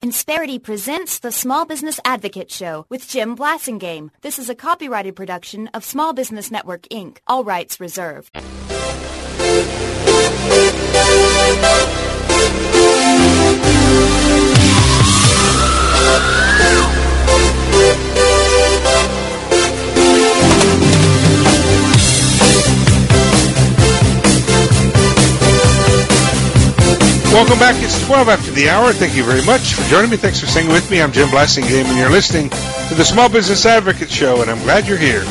Insperity presents the Small Business Advocate Show with Jim Blasingame. This is a copyrighted production of Small Business Network, Inc. All rights reserved. Welcome back. It's 12 after the hour. Thank you very much for joining me. Thanks for staying with me. I'm Jim Blasingame, and you're listening to the Small Business Advocate Show, and I'm glad you're here.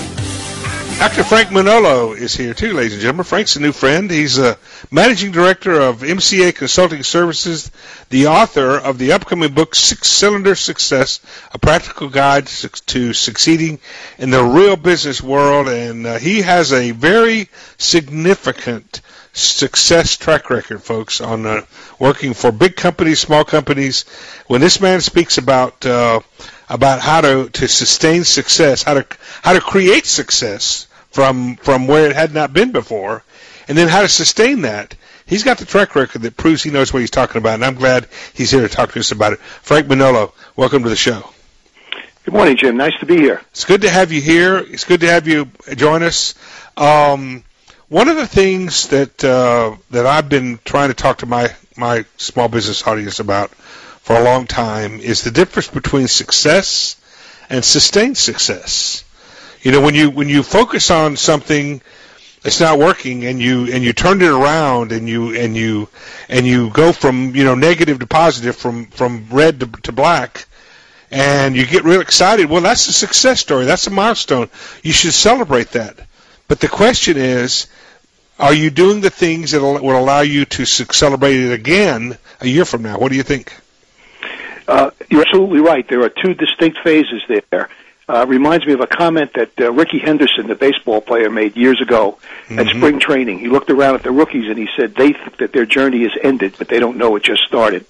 Dr. Frank Manolo is here, too, ladies and gentlemen. Frank's a new friend. He's a managing director of MCA Consulting Services, the author of the upcoming book, Six-Cylinder Success, A Practical Guide to Succeeding in the Real Business World, and he has a very significant success track record, folks, on working for big companies, small companies. When this man speaks about how to sustain success, how to create success from where it had not been before, and then how to sustain that, he's got the track record that proves he knows what he's talking about, and I'm glad he's here to talk to us about it. Frank Manolo, welcome to the show. Good morning, Jim. Nice to be here. It's good to have you here. It's good to have you join us. One of the things that I've been trying to talk to my small business audience about for a long time is the difference between success and sustained success. You know, when you focus on something that's not working and you turn it around and you go from negative to positive, from red to black, and you get real excited, well, that's a success story. That's a milestone. You should celebrate that. But the question is, are you doing the things that will allow you to celebrate it again a year from now? What do you think? You're absolutely right. There are two distinct phases there. Reminds me of a comment that Ricky Henderson, the baseball player, made years ago at spring training. He looked around at the rookies and he said they think that their journey is ended, but they don't know it just started.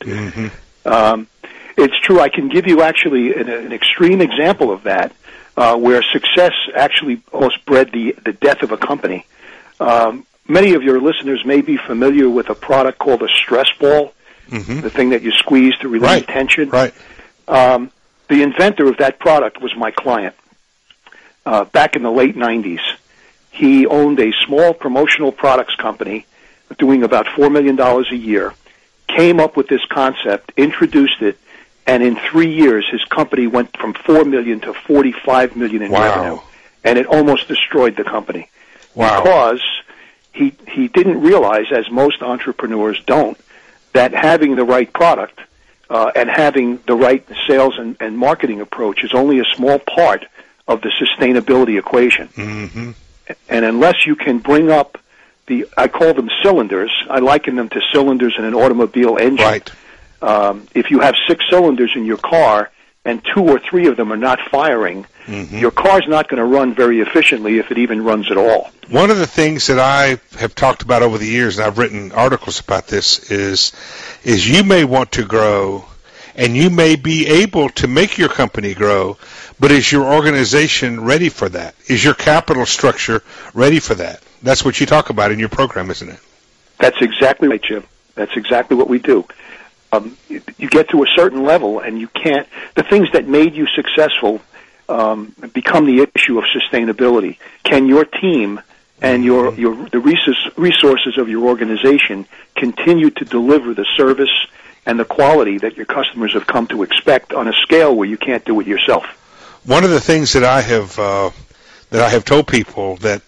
It's true. I can give you actually an extreme example of that, where success actually almost bred the death of a company. Many of your listeners may be familiar with a product called a stress ball, the thing that you squeeze to relieve tension. Right. The inventor of that product was my client back in the late 90s. He owned a small promotional products company doing about $4 million a year, came up with this concept, introduced it, and in 3 years his company went from $4 million to $45 million in revenue, and it almost destroyed the company. Because he didn't realize, as most entrepreneurs don't, that having the right product and having the right sales and marketing approach is only a small part of the sustainability equation. And unless you can bring up I call them cylinders, I liken them to cylinders in an automobile engine. Right. If you have 6 cylinders in your car and 2 or 3 of them are not firing, your car's not going to run very efficiently if it even runs at all. One of the things that I have talked about over the years, and I've written articles about this, is you may want to grow, and you may be able to make your company grow, but is your organization ready for that? Is your capital structure ready for that? That's what you talk about in your program, isn't it? That's exactly right, Jim. That's exactly what we do. You get to a certain level, and you can't. The things that made you successful become the issue of sustainability. Can your team and the resources of your organization continue to deliver the service and the quality that your customers have come to expect on a scale where you can't do it yourself? One of the things that I have told people that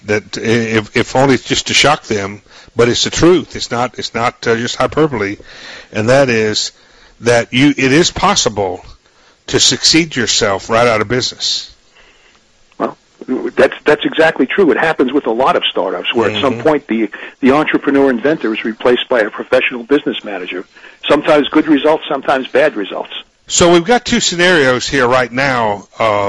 if only just to shock them, but it's the truth. It's not just hyperbole, and that is that it is possible to succeed yourself right out of business. Well, that's exactly true. It happens with a lot of startups where at some point the entrepreneur inventor is replaced by a professional business manager. Sometimes good results, sometimes bad results. So we've got 2 scenarios here right now,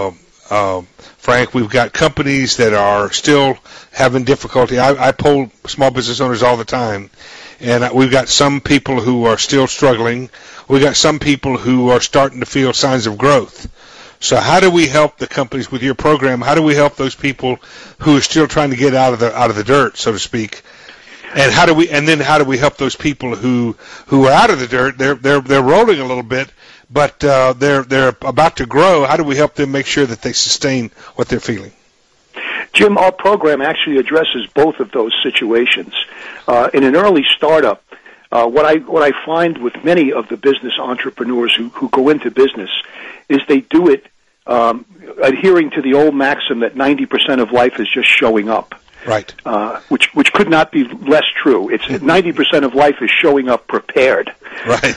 Frank. We've got companies that are still having difficulty. I poll small business owners all the time, and we've got some people who are still struggling. We've got some people who are starting to feel signs of growth. So how do we help the companies with your program? How do we help those people who are still trying to get out of the dirt, so to speak? And how do we help those people who are out of the dirt? They're rolling a little bit, but they're about to grow. How do we help them make sure that they sustain what they're feeling? Jim, our program actually addresses both of those situations. In an early startup, what I find with many of the business entrepreneurs who go into business is they do it adhering to the old maxim that 90% of life is just showing up. Right. Which could not be less true. It's 90% of life is showing up prepared. Right.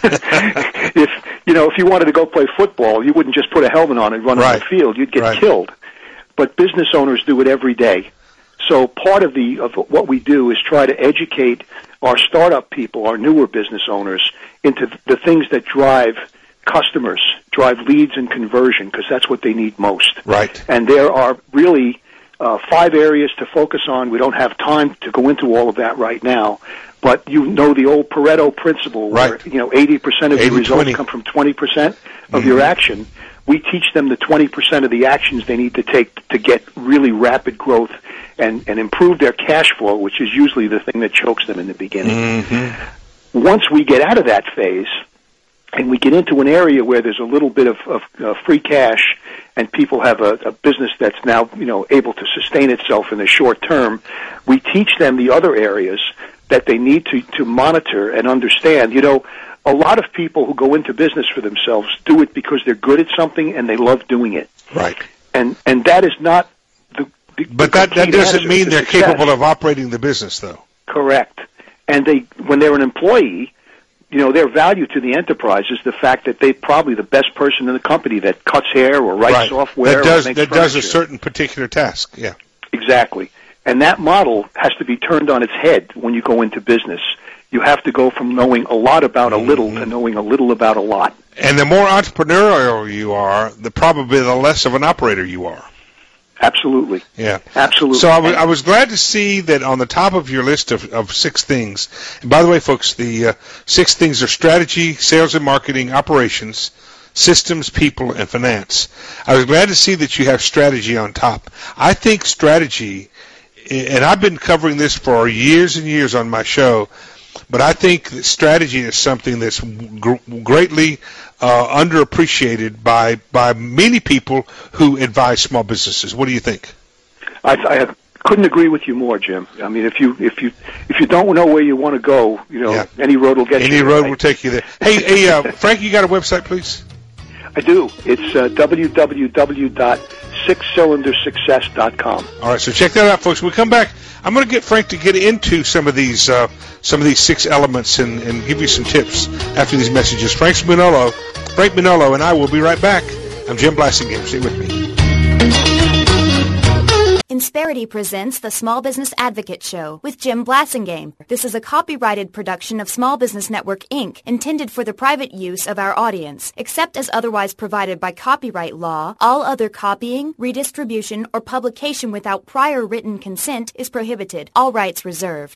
if you wanted to go play football, you wouldn't just put a helmet on and run on the field. You'd get killed. But business owners do it every day. So part of what we do is try to educate our startup people, our newer business owners, into the things that drive customers, drive leads and conversion, because that's what they need most. Right. And there are really 5 areas to focus on. We don't have time to go into all of that right now, but you know the old Pareto principle, where 80% of your results come from 20% of your action. We teach them the 20% of the actions they need to take to get really rapid growth and improve their cash flow, which is usually the thing that chokes them in the beginning. Mm-hmm. Once we get out of that phase and we get into an area where there's a little bit of free cash and people have a business that's now able to sustain itself in the short term, we teach them the other areas that they need to monitor and understand. A lot of people who go into business for themselves do it because they're good at something and they love doing it. Right. And that is not But that doesn't mean they're capable of operating the business, though. Correct. And when they're an employee, their value to the enterprise is the fact that they're probably the best person in the company that cuts hair or writes software that does a certain particular task. Yeah. Exactly. And that model has to be turned on its head when you go into business. You have to go from knowing a lot about a little to knowing a little about a lot. And the more entrepreneurial you are, probably the less of an operator you are. Absolutely. Yeah. Absolutely. So I was glad to see that on the top of your list of 6 things. And by the way, folks, the 6 things are strategy, sales and marketing, operations, systems, people, and finance. I was glad to see that you have strategy on top. I think strategy, and I've been covering this for years and years on my show, but I think that strategy is something that's greatly underappreciated by many people who advise small businesses. What do you think? I couldn't agree with you more, Jim. I mean, if you don't know where you want to go, any road will get you. Any road will take you there. Hey, Frank, you got a website, please? I do. It's www.sixcylindersuccess.com. All right, so check that out, folks. When we come back, I'm going to get Frank to get into some of these 6 elements and give you some tips after these messages. Frank Manolo, and I will be right back. I'm Jim Blasingame. Stay with me. Insperity presents the Small Business Advocate Show with Jim Blasingame. This is a copyrighted production of Small Business Network, Inc., intended for the private use of our audience. Except as otherwise provided by copyright law, all other copying, redistribution, or publication without prior written consent is prohibited. All rights reserved.